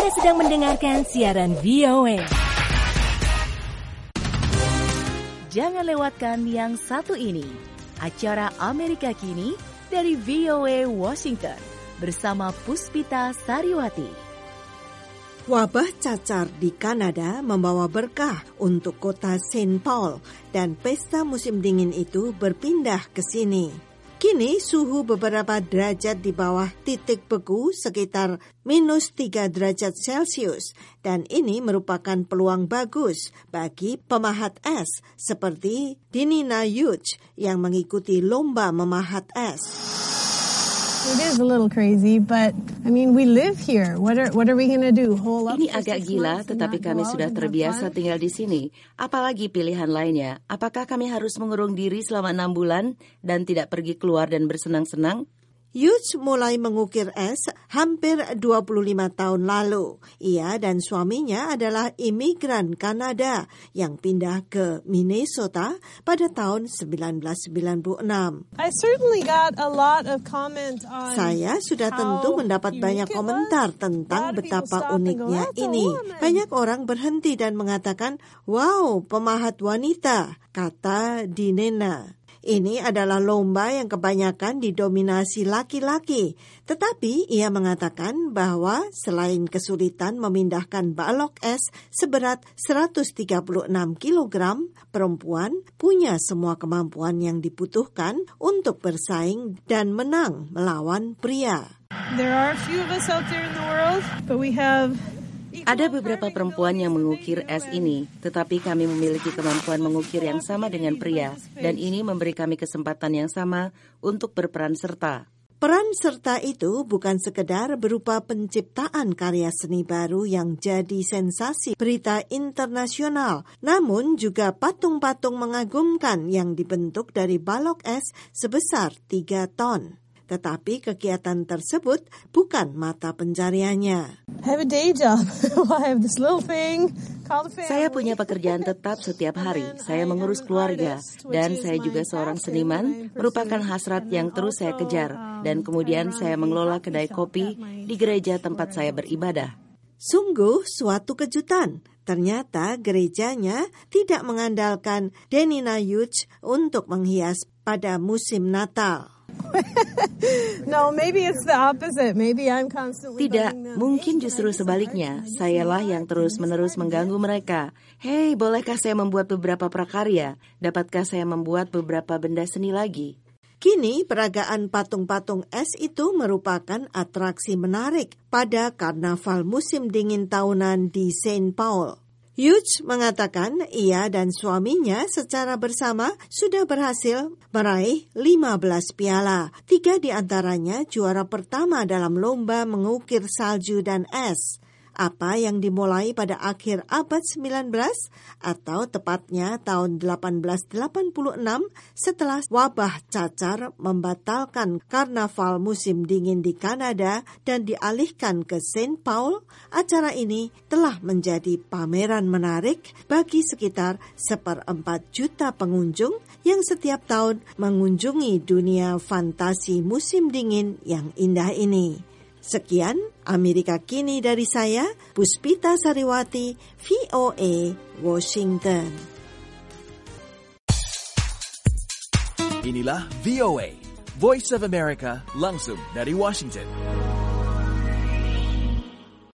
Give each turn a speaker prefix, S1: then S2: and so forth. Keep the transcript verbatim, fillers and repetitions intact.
S1: Anda sedang mendengarkan siaran V O A. Jangan lewatkan yang satu ini, acara Amerika Kini dari V O A Washington bersama Puspita Sariwati.
S2: Wabah cacar di Kanada membawa berkah untuk kota Saint Paul dan pesta musim dingin itu berpindah ke sini. Kini suhu beberapa derajat di bawah titik beku sekitar minus tiga derajat Celcius dan ini merupakan peluang bagus bagi pemahat es seperti Dinina Yuch yang mengikuti lomba memahat es.
S3: It is a little crazy, but I mean we live here. What are what are we going to do? Hole up.
S4: Ini agak gila, tetapi kami sudah terbiasa tinggal di sini. Apalagi pilihan lainnya? Apakah kami harus mengurung diri selama enam bulan dan tidak pergi keluar dan bersenang-senang?
S2: Yuch mulai mengukir es hampir dua puluh lima tahun lalu. Ia dan suaminya adalah imigran Kanada yang pindah ke Minnesota pada tahun sembilan belas sembilan puluh enam.
S3: I certainly got a lot of comments on
S2: Saya sudah tentu mendapat banyak komentar tentang betapa uniknya ini. Banyak orang berhenti dan mengatakan, "Wow, pemahat wanita," kata Dinena. Ini adalah lomba yang kebanyakan didominasi laki-laki. Tetapi ia mengatakan bahwa selain kesulitan memindahkan balok es seberat seratus tiga puluh enam kilogram, perempuan punya semua kemampuan yang dibutuhkan untuk bersaing dan menang melawan pria.
S3: There are a few of us out there in the world, but we have
S4: Ada beberapa perempuan yang mengukir es ini, tetapi kami memiliki kemampuan mengukir yang sama dengan pria, dan ini memberi kami kesempatan yang sama untuk berperan serta.
S2: Peran serta itu bukan sekedar berupa penciptaan karya seni baru yang jadi sensasi berita internasional, namun juga patung-patung mengagumkan yang dibentuk dari balok es sebesar tiga ton. Tetapi kegiatan tersebut bukan mata pencariannya.
S3: have a day job. I have this little thing called a family.
S4: Saya punya pekerjaan tetap setiap hari. Saya mengurus keluarga dan saya juga seorang seniman, merupakan hasrat yang terus saya kejar. Dan kemudian saya mengelola kedai kopi di gereja tempat saya beribadah.
S2: Sungguh suatu kejutan. Ternyata gerejanya tidak mengandalkan Dinina Yuch untuk menghias pada musim Natal.
S3: No, maybe it's the opposite. Maybe I'm constantly
S4: Tidak, mungkin justru sebaliknya. Sayalah yang terus-menerus mengganggu mereka. Hei, bolehkah saya membuat beberapa prakarya? Dapatkah saya membuat beberapa benda seni lagi?
S2: Kini peragaan patung-patung es itu merupakan atraksi menarik pada karnaval musim dingin tahunan di Saint Paul. Yuch mengatakan ia dan suaminya secara bersama sudah berhasil meraih lima belas piala. Tiga di antaranya juara pertama dalam lomba mengukir salju dan es. Apa yang dimulai pada akhir abad sembilan belas atau tepatnya tahun delapan belas delapan puluh enam setelah wabah cacar membatalkan karnaval musim dingin di Kanada dan dialihkan ke Saint Paul, acara ini telah menjadi pameran menarik bagi sekitar seperempat juta pengunjung yang setiap tahun mengunjungi dunia fantasi musim dingin yang indah ini. Sekian Amerika Kini dari saya, Puspita Sariwati, V O A, Washington.
S5: Inilah V O A, Voice of America, langsung dari Washington.